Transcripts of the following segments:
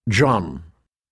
John.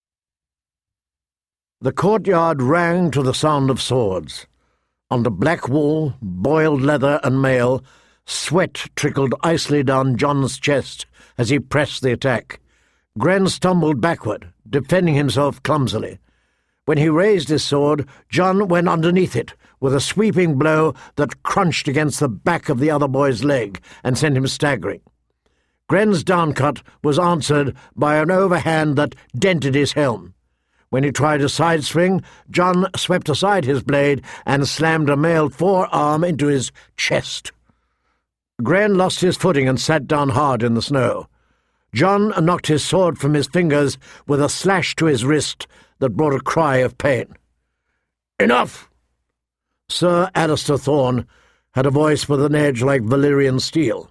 The courtyard rang to the sound of swords. On the black wool, boiled leather and mail, sweat trickled icily down John's chest as he pressed the attack. Gren stumbled backward, defending himself clumsily. When he raised his sword, John went underneath it with a sweeping blow that crunched against the back of the other boy's leg and sent him staggering. Gren's downcut was answered by an overhand that dented his helm. When he tried a side swing, John swept aside his blade and slammed a mailed forearm into his chest. Gren lost his footing and sat down hard in the snow. John knocked his sword from his fingers with a slash to his wrist that brought a cry of pain. "Enough!" Sir Alistair Thorne had a voice with an edge like Valyrian steel.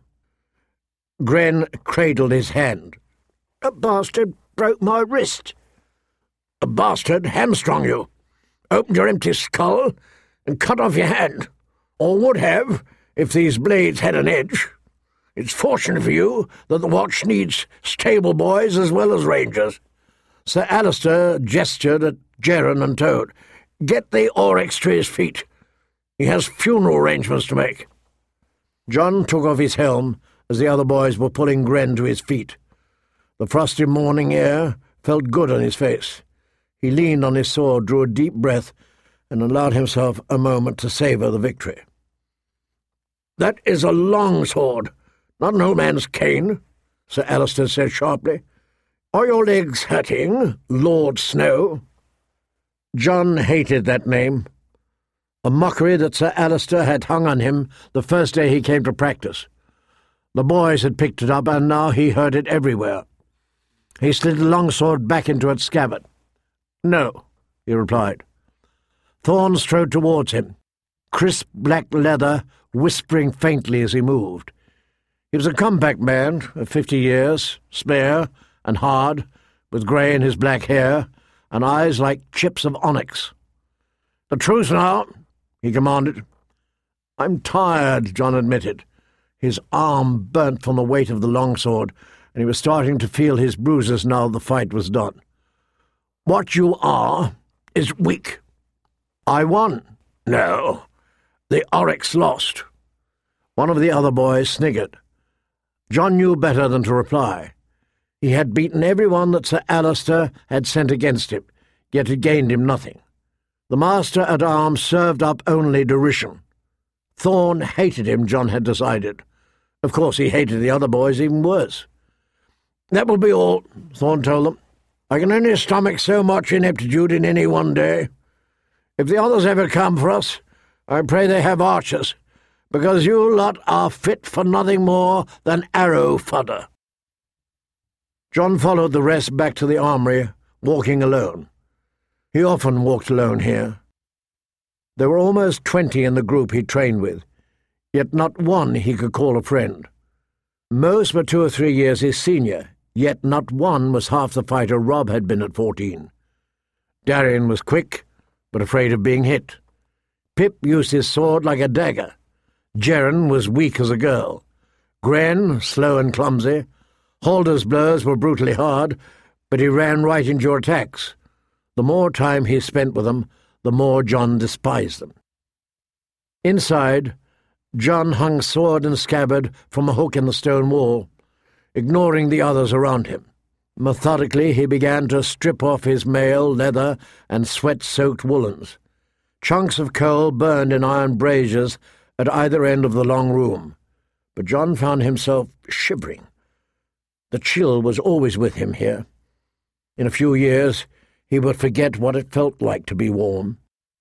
Gren cradled his hand. "A bastard broke my wrist." "A bastard hamstrung you, opened your empty skull, and cut off your hand, or would have if these blades had an edge. It's fortunate for you that the watch needs stable boys as well as rangers." Sir Alistair gestured at Jaren and Toad. "Get the Oryx to his feet. He has funeral arrangements to make." John took off his helm as the other boys were pulling Gren to his feet. The frosty morning air felt good on his face. He leaned on his sword, drew a deep breath, and allowed himself a moment to savour the victory. "That is a long sword, not an old man's cane," Sir Alistair said sharply. "Are your legs hurting, Lord Snow?" John hated that name, a mockery that Sir Alistair had hung on him the first day he came to practice. The boys had picked it up, and now he heard it everywhere. He slid the longsword back into its scabbard. "No," he replied. Thorne strode towards him, crisp black leather whispering faintly as he moved. He was a compact man of 50 years, spare and hard, with grey in his black hair and eyes like chips of onyx. "A truce now," he commanded. "I'm tired," John admitted. His arm burnt from the weight of the longsword, and he was starting to feel his bruises now the fight was done. "What you are is weak." "I won." "No, the Oryx lost." One of the other boys sniggered. John knew better than to reply. He had beaten everyone that Sir Alistair had sent against him, yet had gained him nothing. The Master-at-Arms served up only derision. Thorne hated him, John had decided. Of course he hated the other boys even worse. "That will be all," Thorne told them. "I can only stomach so much ineptitude in any one day. If the others ever come for us, I pray they have archers, because you lot are fit for nothing more than arrow fodder." John followed the rest back to the armoury, walking alone. He often walked alone here. There were almost 20 in the group he trained with, yet not one he could call a friend. Most were 2 or 3 years his senior, yet not one was half the fighter Robb had been at 14. Darian was quick, but afraid of being hit. Pip used his sword like a dagger. Jaren was weak as a girl. Gren, slow and clumsy. Halder's blows were brutally hard, but he ran right into your attacks. The more time he spent with them, the more John despised them. Inside, John hung sword and scabbard from a hook in the stone wall, ignoring the others around him. Methodically he began to strip off his mail, leather, and sweat-soaked woolens. Chunks of coal burned in iron braziers at either end of the long room, but John found himself shivering. The chill was always with him here. In a few years he would forget what it felt like to be warm.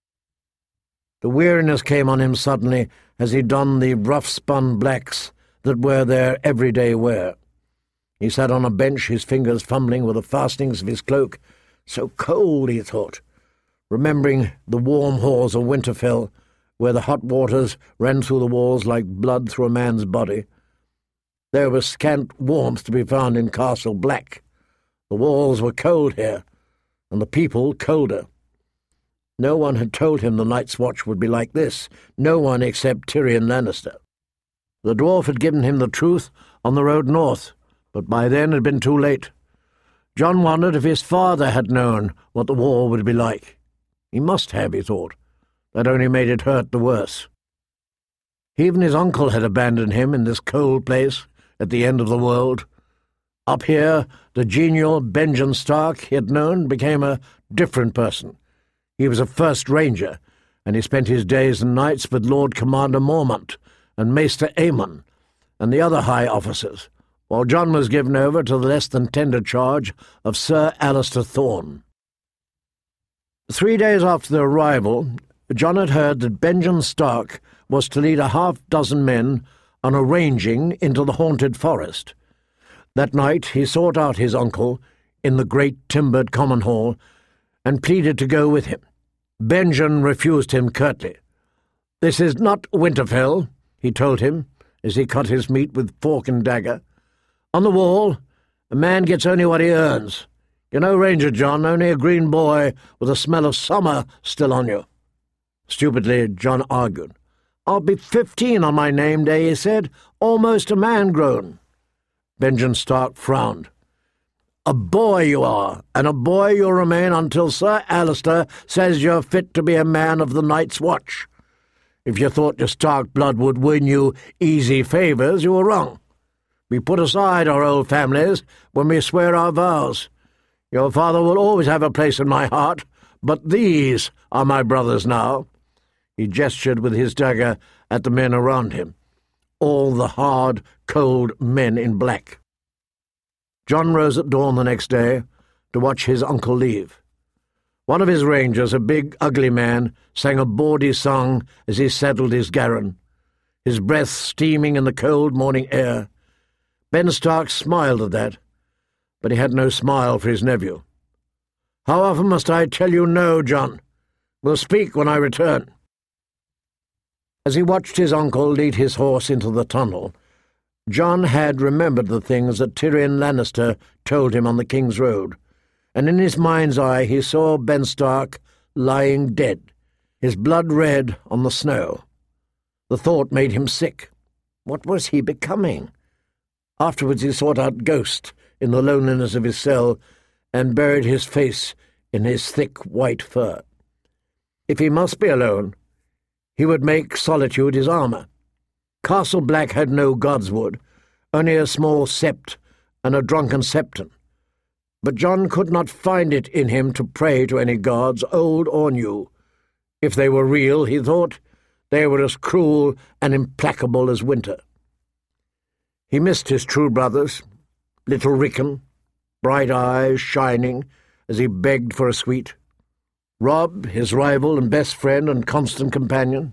The weariness came on him suddenly as he donned the rough-spun blacks that were their everyday wear. He sat on a bench, his fingers fumbling with the fastenings of his cloak. So cold, he thought, remembering the warm halls of Winterfell, where the hot waters ran through the walls like blood through a man's body. There was scant warmth to be found in Castle Black. The walls were cold here, and the people colder. No one had told him the Night's Watch would be like this, no one except Tyrion Lannister. The dwarf had given him the truth on the road north, but by then it had been too late. John wondered if his father had known what the war would be like. He must have, he thought. That only made it hurt the worse. Even his uncle had abandoned him in this cold place at the end of the world. Up here, the genial Benjamin Stark he had known became a different person. He was a first ranger, and he spent his days and nights with Lord Commander Mormont and Maester Aemon and the other high officers, while John was given over to the less-than-tender charge of Sir Alistair Thorne. 3 days after their arrival, John had heard that Benjamin Stark was to lead 6 men on a ranging into the haunted forest. That night he sought out his uncle in the great timbered common hall and pleaded to go with him. Benjamin refused him curtly. "This is not Winterfell," he told him, as he cut his meat with fork and dagger. "On the wall, a man gets only what he earns. You're no ranger, John, only a green boy with the smell of summer still on you." Stupidly, John argued. "I'll be 15 on my name day," he said, "almost a man grown." Benjamin Stark frowned. "A boy you are, and a boy you'll remain until Sir Alistair says you're fit to be a man of the Night's Watch. If you thought your Stark blood would win you easy favours, you were wrong. We put aside our old families when we swear our vows. Your father will always have a place in my heart, but these are my brothers now." He gestured with his dagger at the men around him, all the hard, cold men in black. John rose at dawn the next day to watch his uncle leave. One of his rangers, a big, ugly man, sang a bawdy song as he saddled his garron, his breath steaming in the cold morning air. Ben Stark smiled at that, but he had no smile for his nephew. "How often must I tell you no, John? We'll speak when I return." As he watched his uncle lead his horse into the tunnel, John had remembered the things that Tyrion Lannister told him on the King's Road, and in his mind's eye he saw Ben Stark lying dead, his blood red on the snow. The thought made him sick. What was he becoming? Afterwards he sought out Ghost in the loneliness of his cell and buried his face in his thick white fur. If he must be alone, he would make solitude his armour. Castle Black had no godswood, only a small sept and a drunken septon. But John could not find it in him to pray to any gods, old or new. If they were real, he thought, they were as cruel and implacable as winter. He missed his true brothers, little Rickon, bright eyes shining as he begged for a sweet. Robb, his rival and best friend and constant companion.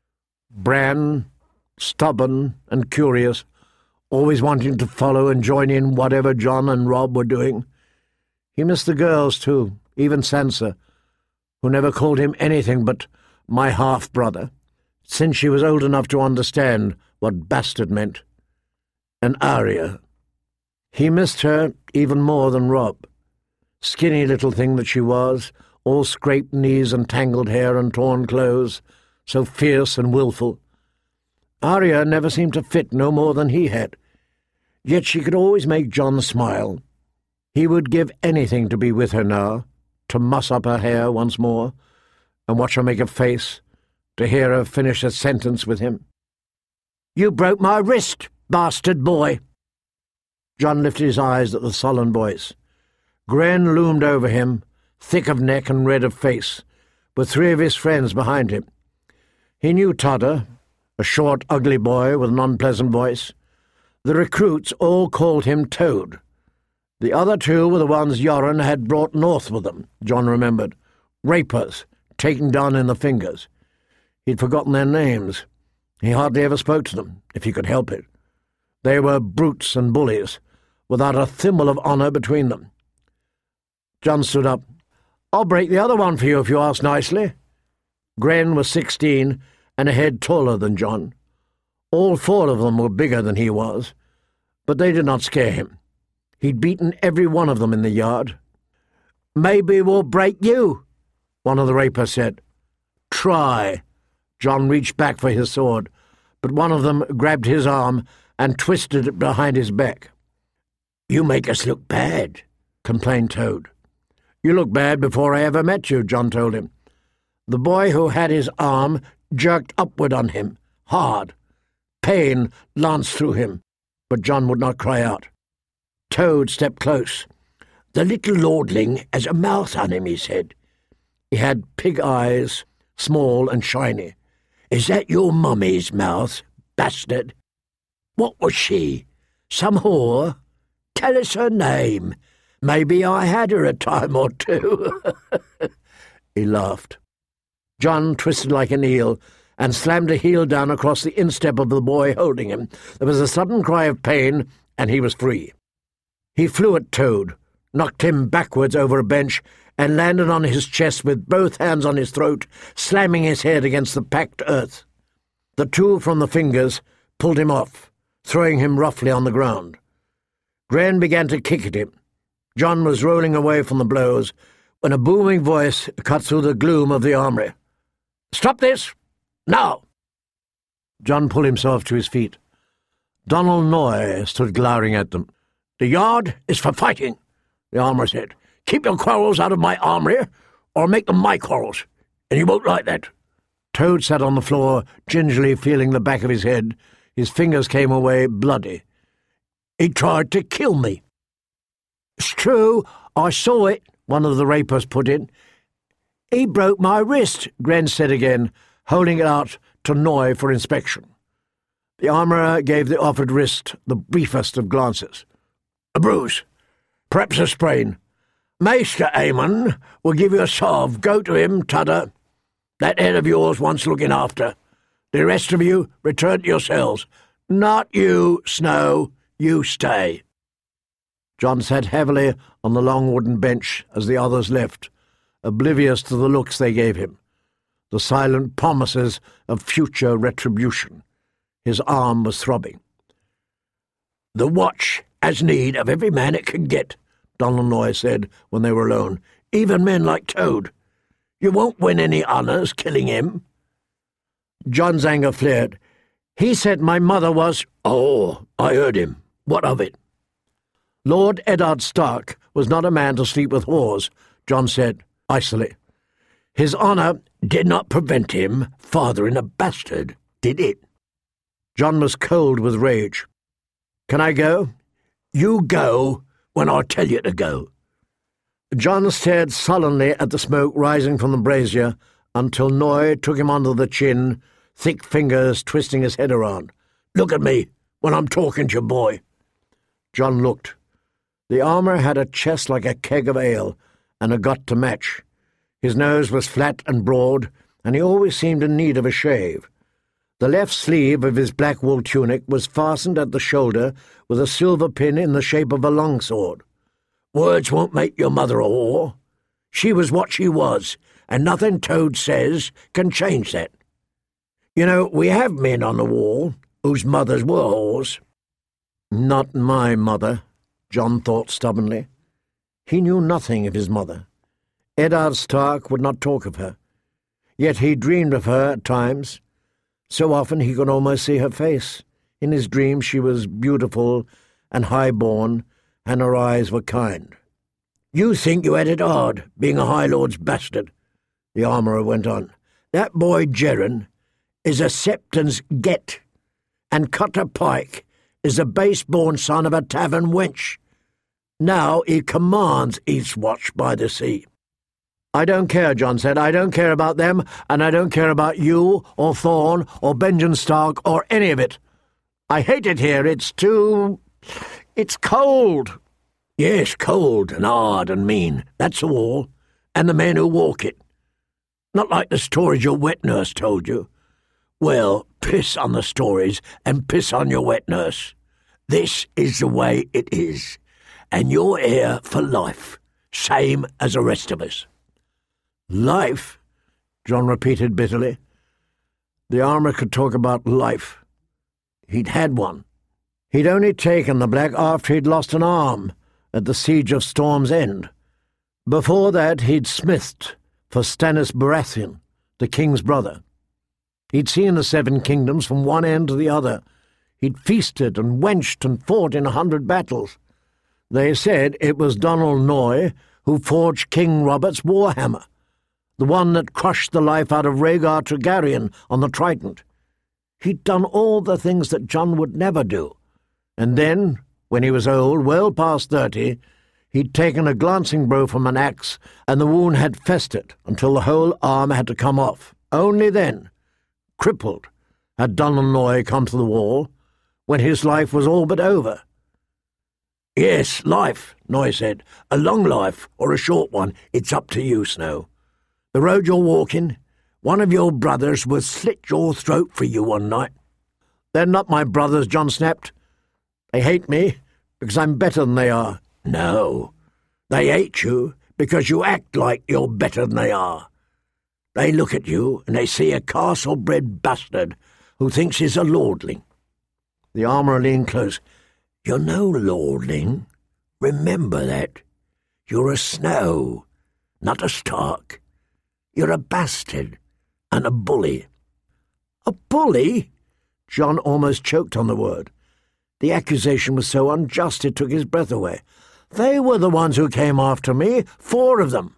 Bran, stubborn and curious, always wanting to follow and join in whatever John and Robb were doing. He missed the girls, too, even Sansa, who never called him anything but my half-brother, since she was old enough to understand what bastard meant. And Arya. He missed her even more than Robb. Skinny little thing that she was, all scraped knees and tangled hair and torn clothes, so fierce and willful. Arya never seemed to fit no more than he had. Yet she could always make John smile. He would give anything to be with her now, to muss up her hair once more, and watch her make a face, to hear her finish a sentence with him. "You broke my wrist, bastard boy!" John lifted his eyes at the sullen voice. Gren loomed over him, thick of neck and red of face, with 3 of his friends behind him. He knew Tudder, a short, ugly boy with an unpleasant voice. The recruits all called him Toad. The other 2 were the ones Yoren had brought north with them, John remembered. Rapers, taken down in the fingers. He'd forgotten their names. He hardly ever spoke to them, if he could help it. They were brutes and bullies, without a thimble of honour between them. John stood up. "I'll break the other one for you if you ask nicely." Gren was 16 and a head taller than John. All 4 of them were bigger than he was, but they did not scare him. He'd beaten every one of them in the yard. "Maybe we'll break you," one of the rapers said. "Try." John reached back for his sword, but one of them grabbed his arm and twisted it behind his back. "You make us look bad. complained Toad. "You look bad before I ever met you," John told him. The boy who had his arm jerked upward on him, hard. Pain lanced through him, but John would not cry out. Toad stepped close. "The little lordling has a mouth on him," he said. He had pig eyes, small and shiny. "Is that your mummy's mouth, bastard? What was she? Some whore? Tell us her name. Maybe I had her a time or two." He laughed. John twisted like an eel and slammed a heel down across the instep of the boy holding him. There was a sudden cry of pain, and he was free. He flew at Toad, knocked him backwards over a bench, and landed on his chest with both hands on his throat, slamming his head against the packed earth. The tool from the fingers pulled him off, throwing him roughly on the ground. Gren began to kick at him. John was rolling away from the blows when a booming voice cut through the gloom of the armory. "Stop this! Now!" John pulled himself to his feet. Donald Noy stood glowering at them. "The yard is for fighting," the armourer said. "Keep your quarrels out of my armoury, or make them my quarrels, and you won't like that." Toad sat on the floor, gingerly feeling the back of his head. His fingers came away bloody. "He tried to kill me." "It's true, I saw it," one of the rapers put in. "He broke my wrist," Gren said again, holding it out to Noy for inspection. The armourer gave the offered wrist the briefest of glances. "A bruise. Perhaps a sprain. Maester Aemon will give you a salve. Go to him, Tudder. That head of yours wants looking after. The rest of you return to your cells. Not you, Snow. You stay." John sat heavily on the long wooden bench as the others left, oblivious to the looks they gave him, the silent promises of future retribution. His arm was throbbing. "The Watch has need of every man it can get," Donald Noy said when they were alone, "even men like Toad. You won't win any honours killing him." John's anger flared. "He said my mother was—" "Oh, I heard him. What of it?" "Lord Eddard Stark was not a man to sleep with whores," John said, icily. "His honour did not prevent him fathering a bastard, did it?" John was cold with rage. "Can I go?" "You go when I tell you to go." John stared sullenly at the smoke rising from the brazier until Noy took him under the chin, thick fingers twisting his head around. "Look at me when I'm talking to you, boy." John looked. The armourer had a chest like a keg of ale, and a gut to match. His nose was flat and broad, and he always seemed in need of a shave. The left sleeve of his black wool tunic was fastened at the shoulder with a silver pin in the shape of a longsword. "Words won't make your mother a whore. She was what she was, and nothing Toad says can change that. You know, we have men on the wall whose mothers were whores." "Not my mother," John thought stubbornly. He knew nothing of his mother. Eddard Stark would not talk of her. Yet he dreamed of her at times. So often he could almost see her face. In his dreams she was beautiful and high-born, and her eyes were kind. "You think you had it hard, being a High Lord's bastard," the armourer went on. "That boy Gerron is a Septon's get, and Cutter Pike is a base-born son of a tavern wench. Now he commands Eastwatch by the Sea." "I don't care," John said. "I don't care about them, and I don't care about you, or Thorne, or Benjen Stark, or any of it. I hate it here. It's cold." "Yes, cold and hard and mean. That's all. And the men who walk it. Not like the stories your wet nurse told you. Well, piss on the stories and piss on your wet nurse. This is the way it is, and you're here for life, same as the rest of us." "Life?" John repeated bitterly. The armourer could talk about life. He'd had one. He'd only taken the black after he'd lost an arm at the siege of Storm's End. Before that he'd smithed for Stannis Baratheon, the king's brother. He'd seen the Seven Kingdoms from one end to the other. He'd feasted and wenched and fought in 100 battles. They said it was Donald Noy who forged King Robert's warhammer, the one that crushed the life out of Rhaegar Targaryen on the Trident. He'd done all the things that Jon would never do, and then, when he was old, well past 30, he'd taken a glancing blow from an axe, and the wound had festered until the whole arm had to come off. Only then, crippled, had Donald Noy come to the wall, when his life was all but over. "Yes, life," Noy said. "A long life or a short one, it's up to you, Snow. The road you're walking, one of your brothers would slit your throat for you one night." "They're not my brothers," Jon snapped. "They hate me because I'm better than they are." "No, they hate you because you act like you're better than they are. They look at you and they see a castle-bred bastard who thinks he's a lordling." The armourer leaned close. "You're no lordling. Remember that. You're a Snow, not a Stark. You're a bastard and a bully." "A bully?" Jon almost choked on the word. The accusation was so unjust it took his breath away. "They were the ones who came after me, 4 of them.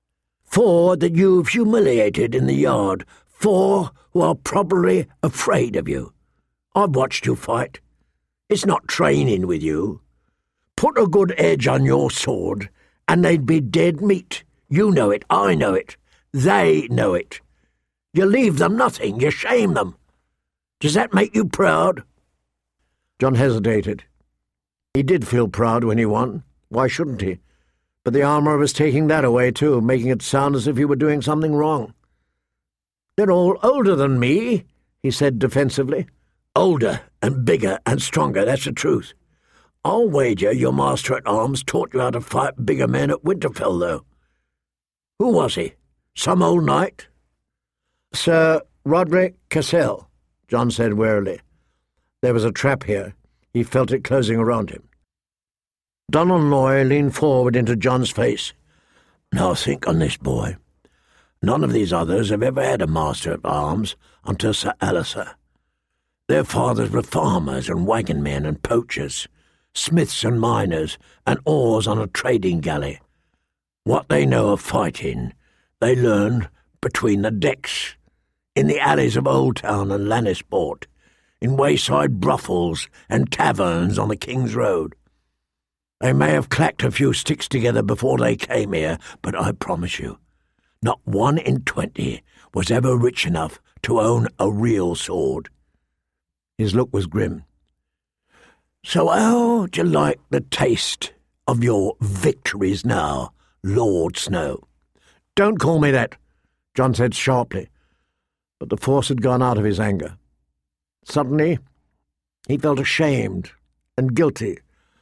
4 that you've humiliated in the yard, 4 who are probably afraid of you. I've watched you fight. It's not training with you. Put a good edge on your sword, and they'd be dead meat. You know it, I know it. They know it. You leave them nothing, you shame them. Does that make you proud?" Jon hesitated. He did feel proud when he won. Why shouldn't he? But the armourer was taking that away too, making it sound as if he were doing something wrong. "They're all older than me," he said defensively. "Older and bigger and stronger, that's the truth. I'll wager your master-at-arms taught you how to fight bigger men at Winterfell, though. Who was he? Some old knight?" "Sir Roderick Cassel," Jon said warily. There was a trap here. He felt it closing around him. Donald Noy leaned forward into Jon's face. "Now think on this, boy. None of these others have ever had a master-at-arms until Sir Alliser. Their fathers were farmers and wagon men and poachers, smiths and miners, and oars on a trading galley. What they know of fighting, they learned between the decks, in the alleys of Old Town and Lannisport, in wayside brothels and taverns on the King's Road. They may have clacked a few sticks together before they came here, but I promise you, not 1 in 20 was ever rich enough to own a real sword." His look was grim. "So how'd you like the taste of your victories now, Lord Snow?" "Don't call me that," Jon said sharply, but the force had gone out of his anger. Suddenly, he felt ashamed and guilty.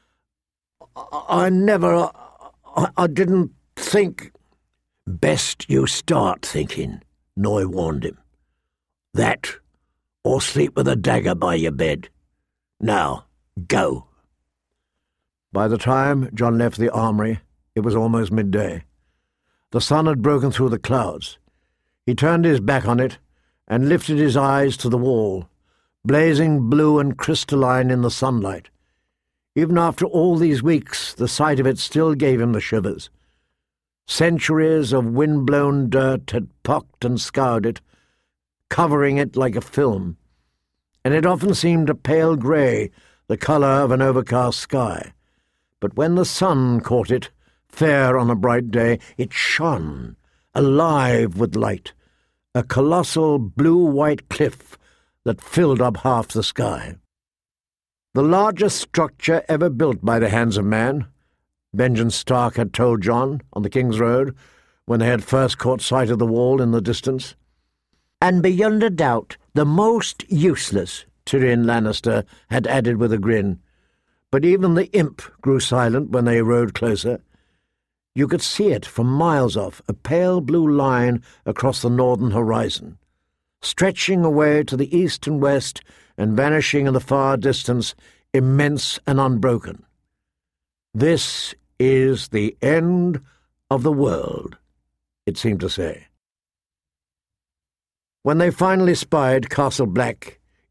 I didn't think—" "Best you start thinking," Noy warned him. "That, or sleep with a dagger by your bed. Now, go." By the time Jon left the armory, it was almost midday. The sun had broken through the clouds. He turned his back on it and lifted his eyes to the wall, blazing blue and crystalline in the sunlight. Even after all these weeks, the sight of it still gave him the shivers. Centuries of wind-blown dirt had pocked and scoured it, covering it like a film, and it often seemed a pale grey, the colour of an overcast sky. But when the sun caught it, fair on a bright day, it shone, alive with light, a colossal blue-white cliff that filled up half the sky. The largest structure ever built by the hands of man, Benjen Stark had told Jon on the King's Road when they had first caught sight of the wall in the distance. "And beyond a doubt, the most useless," Tyrion Lannister had added with a grin. But even the imp grew silent when they rode closer. You could see it from miles off, a pale blue line across the northern horizon, stretching away to the east and west and vanishing in the far distance, immense and unbroken. "This is the end of the world," it seemed to say. When they finally spied Castle Black,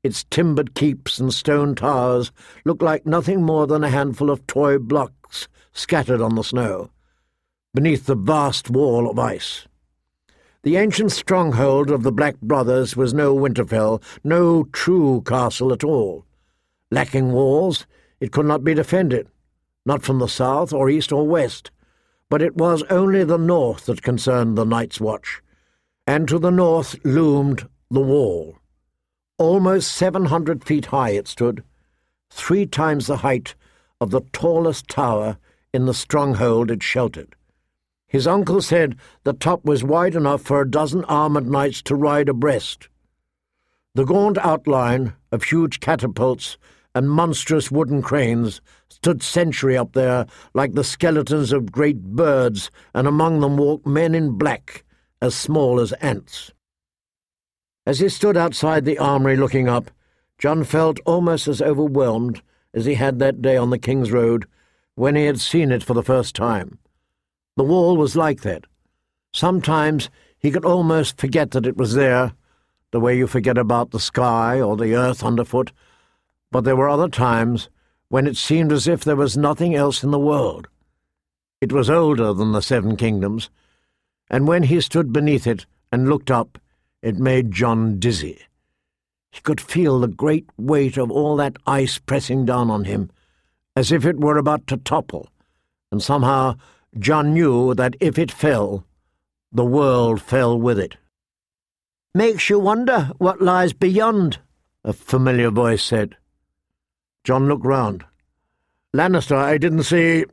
Its timbered keeps and stone towers looked like nothing more than a handful of toy blocks scattered on the snow, beneath the vast wall of ice. The ancient stronghold of the Black Brothers was no Winterfell, no true castle at all. Lacking walls, it could not be defended, not from the south or east or west, but it was only the north that concerned the Night's Watch, and to the north loomed the wall. Almost 700 feet high it stood, 3 times the height of the tallest tower in the stronghold it sheltered. His uncle said the top was wide enough for a dozen armoured knights to ride abreast. The gaunt outline of huge catapults and monstrous wooden cranes stood sentry up there like the skeletons of great birds, and among them walked men in black, as small as ants. As he stood outside the armoury looking up, John felt almost as overwhelmed as he had that day on the King's Road when he had seen it for the first time. The wall was like that. Sometimes he could almost forget that it was there, the way you forget about the sky or the earth underfoot, but there were other times when it seemed as if there was nothing else in the world. It was older than the 7 kingdoms, and when he stood beneath it and looked up, it made John dizzy. He could feel the great weight of all that ice pressing down on him, as if it were about to topple, and somehow John knew that if it fell, the world fell with it. "Makes you wonder what lies beyond," a familiar voice said. John looked round. "Lannister, I didn't see...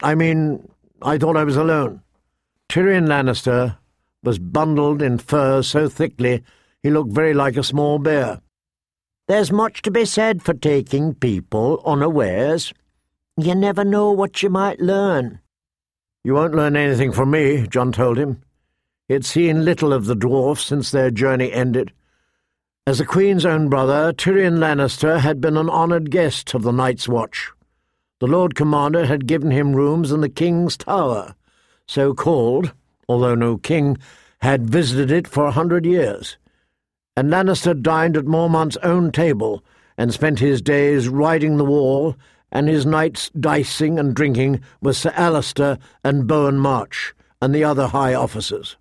I thought I was alone." Tyrion Lannister was bundled in furs so thickly he looked very like a small bear. "There's much to be said for taking people unawares. You never know what you might learn." "You won't learn anything from me," John told him. He had seen little of the dwarfs since their journey ended. As the Queen's own brother, Tyrion Lannister had been an honoured guest of the Night's Watch. The Lord Commander had given him rooms in the King's Tower, so called, although no king had visited it for 100 years, and Lannister dined at Mormont's own table and spent his days riding the wall and his nights dicing and drinking with Sir Alistair and Bowen March and the other high officers.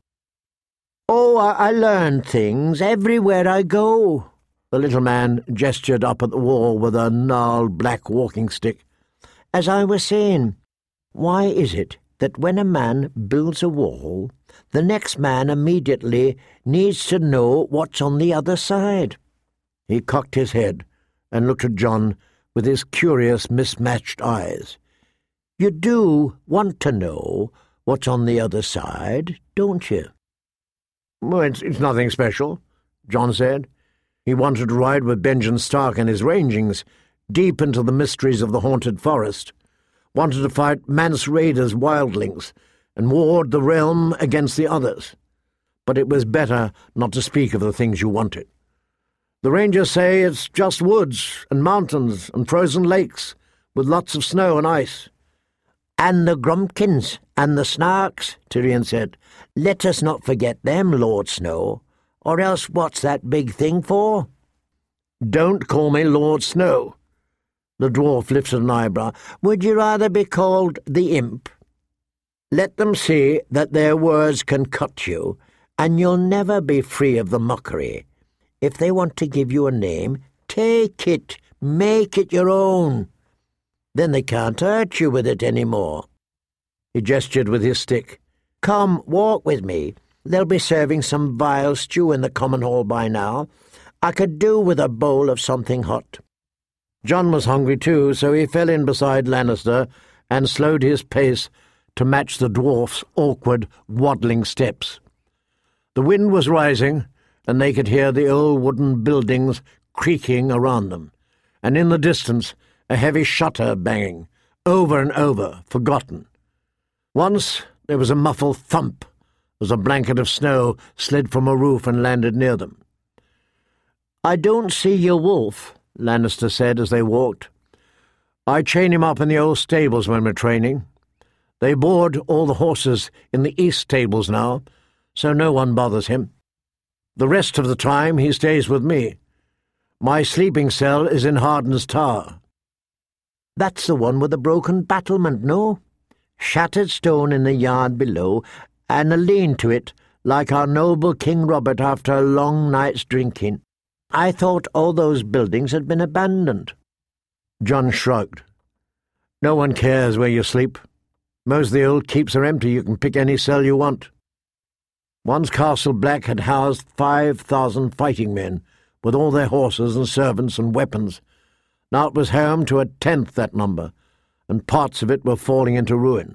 "Oh, I learn things everywhere I go." The little man gestured up at the wall with a gnarled black walking stick. "As I was saying, why is it that when a man builds a wall, the next man immediately needs to know what's on the other side?" He cocked his head and looked at John with his curious, mismatched eyes. "You do want to know what's on the other side, don't you?" "Well, it's nothing special," John said. He wanted to ride with Benjen Stark and his rangings deep into the mysteries of the haunted forest, wanted to fight Mance Rayder's wildlings, and ward the realm against the others. But it was better not to speak of the things you wanted. "The rangers say it's just woods and mountains and frozen lakes, with lots of snow and ice." "And the Grumpkins and the Snarks," Tyrion said. "Let us not forget them, Lord Snow, or else what's that big thing for?" "Don't call me Lord Snow." The dwarf lifted an eyebrow. "Would you rather be called the Imp? Let them see that their words can cut you, and you'll never be free of the mockery. If they want to give you a name, take it, make it your own. Then they can't hurt you with it any more." He gestured with his stick. "Come, walk with me. They'll be serving some vile stew in the common hall by now. I could do with a bowl of something hot." John was hungry too, so he fell in beside Lannister and slowed his pace to match the dwarf's awkward, waddling steps. The wind was rising, and they could hear the old wooden buildings creaking around them, and in the distance a heavy shutter banging, over and over, forgotten. Once there was a muffled thump as a blanket of snow slid from a roof and landed near them. "I don't see your wolf," Lannister said as they walked. "I chain him up in the old stables when we're training. They board all the horses in the east stables now, so no one bothers him. The rest of the time he stays with me. My sleeping cell is in Harden's Tower." "That's the one with the broken battlement, no? Shattered stone in the yard below, and a lane to it, like our noble King Robert after a long night's drinking. I thought all those buildings had been abandoned." John shrugged. "No one cares where you sleep. Most of the old keeps are empty. You can pick any cell you want." Once Castle Black had housed 5,000 fighting men, with all their horses and servants and weapons. Now it was home to 1/10 that number, and parts of it were falling into ruin.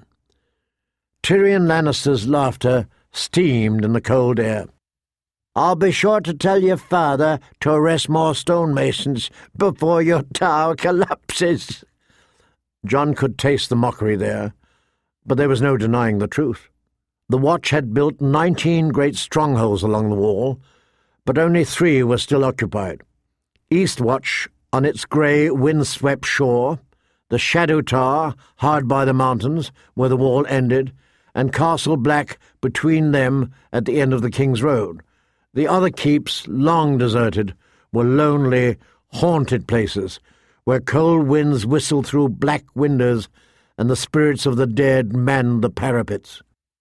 Tyrion Lannister's laughter steamed in the cold air. "I'll be sure to tell your father to arrest more stonemasons before your tower collapses." John could taste the mockery there, but there was no denying the truth. The Watch had built 19 great strongholds along the wall, but only 3 were still occupied. Eastwatch, on its grey, wind-swept shore, the Shadow Tower, hard by the mountains, where the wall ended, and Castle Black between them at the end of the King's Road. The other keeps, long deserted, were lonely, haunted places, where cold winds whistled through black windows and the spirits of the dead manned the parapets.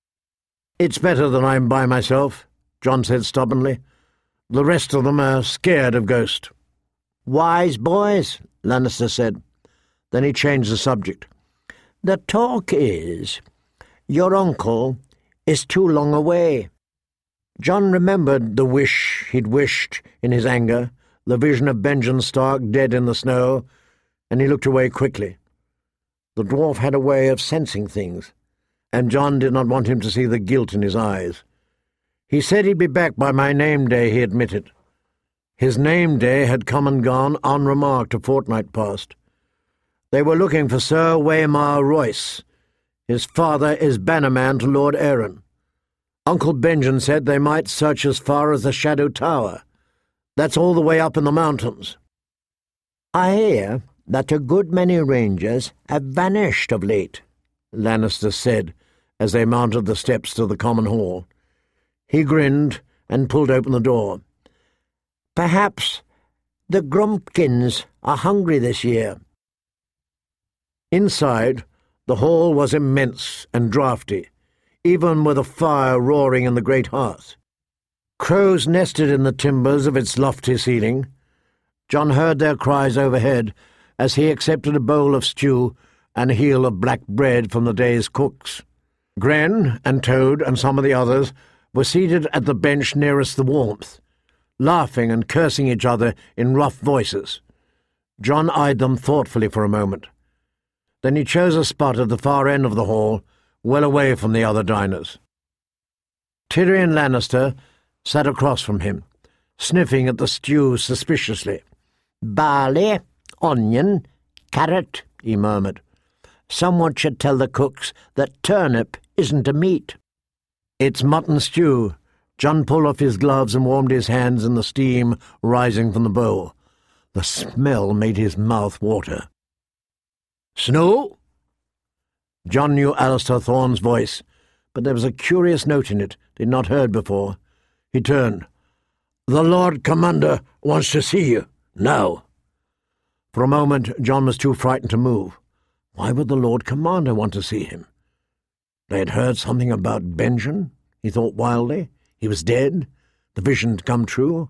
"It's better that I'm by myself," John said stubbornly. "The rest of them are scared of Ghost." "Wise boys," Lannister said. Then he changed the subject. "The talk is, your uncle is too long away." John remembered the wish he'd wished in his anger, the vision of Benjen Stark dead in the snow, and he looked away quickly. The dwarf had a way of sensing things, and John did not want him to see the guilt in his eyes. "He said he'd be back by my name day," he admitted. His name day had come and gone unremarked a fortnight past. They were looking for Sir Waymar Royce. His father is bannerman to Lord Arryn. Uncle Benjen said they might search as far as the Shadow Tower. That's all the way up in the mountains. "I hear that a good many rangers have vanished of late," Lannister said as they mounted the steps to the common hall. He grinned and pulled open the door. "Perhaps the Grumpkins are hungry this year." Inside, the hall was immense and draughty, even with a fire roaring in the great hearth. Crows nested in the timbers of its lofty ceiling. John heard their cries overhead as he accepted a bowl of stew and a heel of black bread from the day's cooks. Gren and Toad and some of the others were seated at the bench nearest the warmth, laughing and cursing each other in rough voices. John eyed them thoughtfully for a moment. Then he chose a spot at the far end of the hall, well away from the other diners. Tyrion Lannister sat across from him, sniffing at the stew suspiciously. "Barley, onion, carrot," he murmured. "Someone should tell the cooks that turnip isn't a meat." "It's mutton stew." John pulled off his gloves and warmed his hands in the steam rising from the bowl. The smell made his mouth water. "Snow?" John knew Alistair Thorne's voice, but there was a curious note in it they'd not heard before. He turned. "The Lord Commander wants to see you, now." For a moment, John was too frightened to move. Why would the Lord Commander want to see him? They had heard something about Benjen, he thought wildly. He was dead. The vision had come true.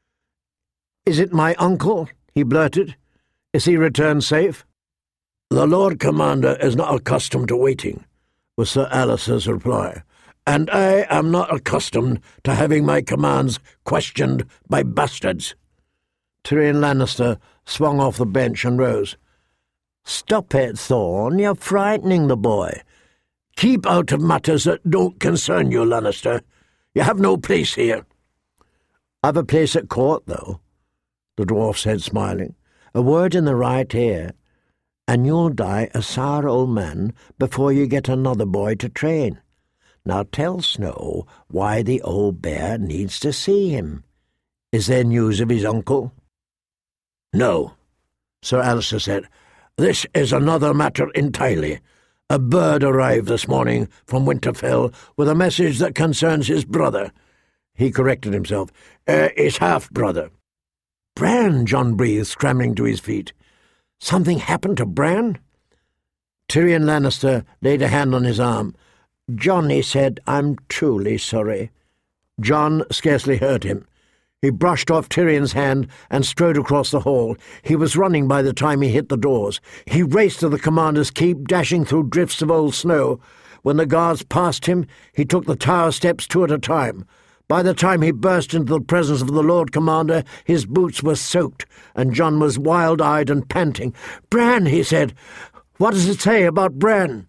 "Is it my uncle?" he blurted. "Is he returned safe?" "The Lord Commander is not accustomed to waiting," was Sir Alistair's reply, "and I am not accustomed to having my commands questioned by bastards." Tyrion Lannister swung off the bench and rose. "Stop it, Thorne. You're frightening the boy." "Keep out of matters that don't concern you, Lannister. You have no place here." "I've a place at court, though," the dwarf said, smiling. "A word in the right ear, and you'll die a sour old man before you get another boy to train. Now tell Snow why the old bear needs to see him. Is there news of his uncle?" "No," Sir Alistair said. "This is another matter entirely. A bird arrived this morning from Winterfell with a message that concerns his brother." He corrected himself. "His half-brother." Bran, John breathed, scrambling to his feet. Something happened to Bran? Tyrion Lannister laid a hand on his arm. John, he said, I'm truly sorry. John scarcely heard him. He brushed off Tyrion's hand and strode across the hall. He was running by the time he hit the doors. He raced to the commander's keep, dashing through drifts of old snow. When the guards passed him, he took the tower steps 2 at a time. By the time he burst into the presence of the Lord Commander, his boots were soaked, and John was wild-eyed and panting. "Bran," he said. "What does it say about Bran?"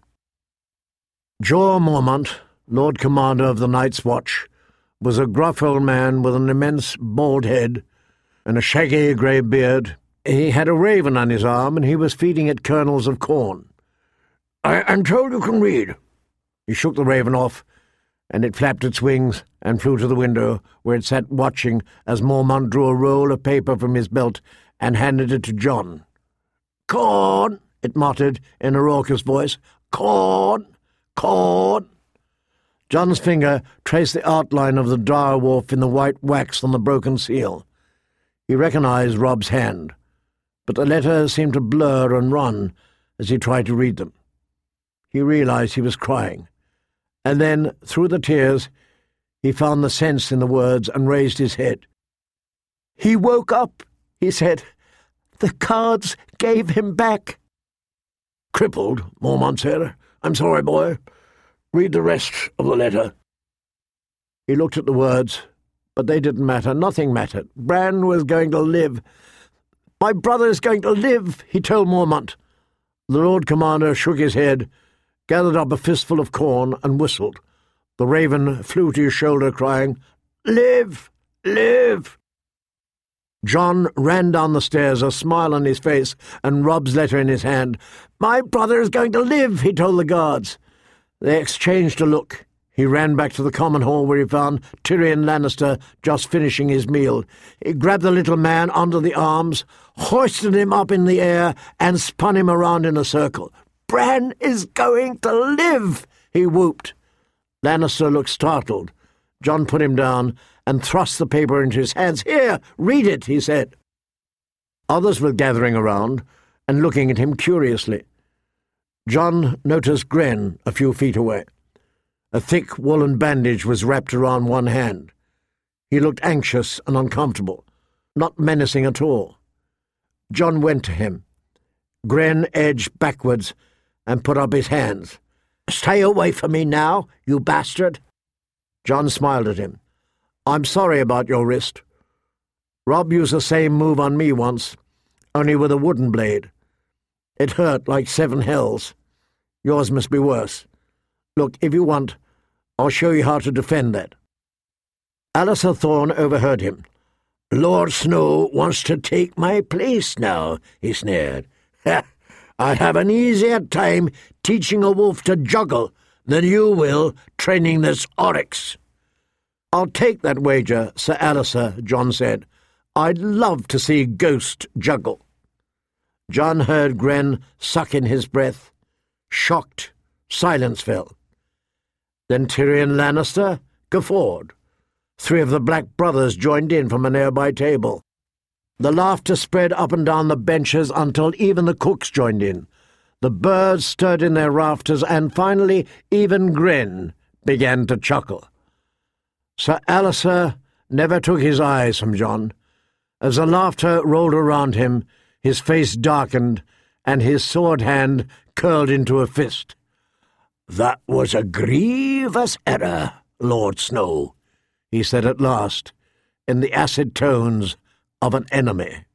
Jorah Mormont, Lord Commander of the Night's Watch, was a gruff old man with an immense bald head and a shaggy grey beard. He had a raven on his arm, and he was feeding it kernels of corn. "I'm told you can read." He shook the raven off, and it flapped its wings and flew to the window, where it sat watching as Mormont drew a roll of paper from his belt and handed it to John. "Corn," it muttered in a raucous voice. "Corn, corn." John's finger traced the outline of the dire wolf in the white wax on the broken seal. He recognized Robb's hand, but the letters seemed to blur and run as he tried to read them. He realized he was crying, and then, through the tears, he found the sense in the words and raised his head. "He woke up," he said. "The cards gave him back." "Crippled," Mormont said. "I'm sorry, boy. Read the rest of the letter." He looked at the words, but they didn't matter. Nothing mattered. Bran was going to live. "My brother is going to live," he told Mormont. The Lord Commander shook his head, gathered up a fistful of corn, and whistled. The raven flew to his shoulder, crying, "Live! Live!" John ran down the stairs, a smile on his face, and Robb's letter in his hand. "My brother is going to live," he told the guards. They exchanged a look. He ran back to the common hall, where he found Tyrion Lannister just finishing his meal. He grabbed the little man under the arms, hoisted him up in the air, and spun him around in a circle. "Bran is going to live!" he whooped. Lannister looked startled. John put him down and thrust the paper into his hands. "Here, read it," he said. Others were gathering around and looking at him curiously. John noticed Gren a few feet away. A thick woolen bandage was wrapped around one hand. He looked anxious and uncomfortable, not menacing at all. John went to him. Gren edged backwards and put up his hands. "Stay away from me now, you bastard." John smiled at him. "I'm sorry about your wrist. Robb used the same move on me once, only with a wooden blade. It hurt like 7 hells. Yours must be worse. Look, if you want, I'll show you how to defend that." Alliser Thorne overheard him. "Lord Snow wants to take my place now," he sneered. "I'll have an easier time teaching a wolf to juggle than you will training this oryx." "I'll take that wager, Sir Alliser," John said. "I'd love to see Ghost juggle." John heard Gren suck in his breath. Shocked, silence fell. Then Tyrion Lannister guffawed. 3 of the Black brothers joined in from a nearby table. The laughter spread up and down the benches until even the cooks joined in. The birds stirred in their rafters, and finally even Gren began to chuckle. Sir Alliser never took his eyes from John. As the laughter rolled around him, his face darkened, and his sword hand curled into a fist. "That was a grievous error, Lord Snow," he said at last, in the acid tones of an enemy.